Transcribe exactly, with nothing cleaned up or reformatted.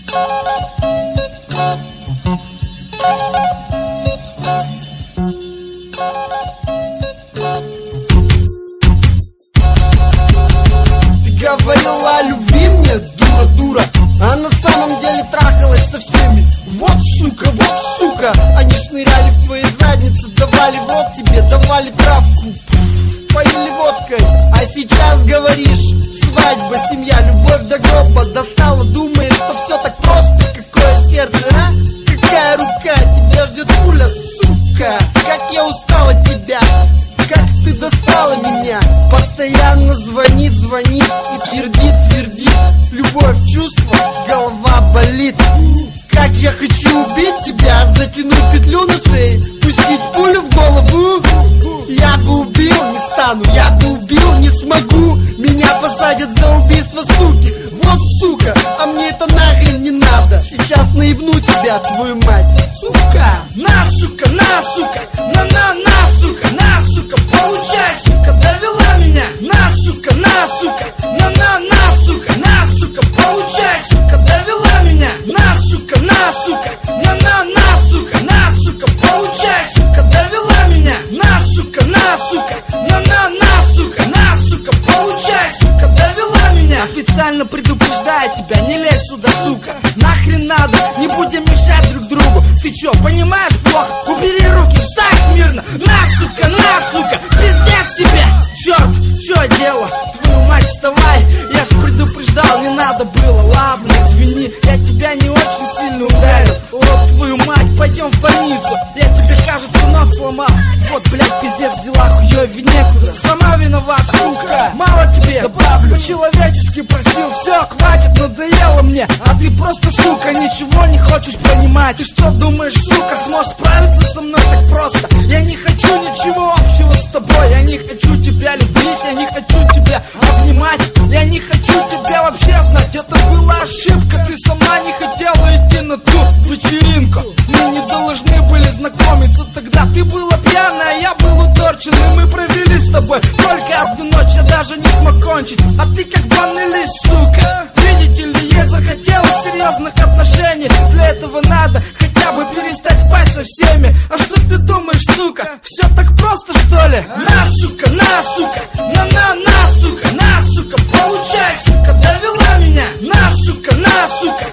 Ты говорила о любви мне, дура, дура, а на самом деле трахалась со всеми. Вот сука, вот сука, они шныряли в твоей заднице, давали в рот тебе, давали травку, поили водкой. А сейчас говоришь: свадьба, семья, любовь до гроба. Достала, думаешь, что все так просто. Какое сердце, а? Какая рука? Тебя ждет пуля, сука. Как я устал от тебя, как ты достала меня. Постоянно звонит, звонит и твердит, твердит. Любовь, чувство, голова болит. Как я хочу убить тебя, затянуть петлю на шее, пустить пулю в голову. Я бы убил, не стану, я бы убил, не смогу. Меня посадят за убийство, суки. Вот сука, а мне это нахрен не надо. Сейчас наебну тебя, твою мать, сука. На, сука, на, сука, на-на-на, сука, на, сука, получай, сука, довела меня. На, сука, на, сука, на-на-на, сука, на, сука, получай, сука, довела меня. На, сука, на, сука, на-на-на, сука, на, сука, получай, сука, довела меня. На, сука, на, сука, на-на-на, сука, на, сука, получай, сука, довела меня. Официально предупреждаю тебя, не лезь сюда, сука. Нахрен надо, не будем мешать друг другу. Ты чё, понимаешь плохо? Убери руки, встань смирно. На, сука, на, сука, пиздец тебе. Черт, чё дело? Твою мать, вставай. Я ж предупреждал, не надо было. Ладно, извини, я тебя не очень сильно ударил. Вот твою мать, пойдем в больницу. Я тебе, кажется, нос сломал. Вот, блядь, пиздец, дела хуёвей некуда. Сама виновата, сука. Мало тебе, добавлю. По-человечески просил, все, хватит, надоело мне. А ты просто, сука, ничего не хочешь понимать. Ты что думаешь, сука, сможешь справиться со мной так просто? Я не хочу ничего общего с тобой. Я не хочу тебя любить, я не хочу тебя обнимать. Я не хочу тебя вообще знать. Это была ошибка, ты сама не хотела идти на ту вечеринку. Мы не должны были знакомиться тогда. Ты была пьяная, я был уторчен, и мы провели с тобой только одну ночь. Я даже не смог кончить, а ты как банный лист, сука. Видите ли, я захотела серьезных отношений. Для этого надо хотя бы перестать спать со всеми. А что ты думаешь, сука? Все так просто, что ли? На, сука, на, сука, на-на-на, сука, на, сука, получай, сука, довела меня. На, сука, на, сука,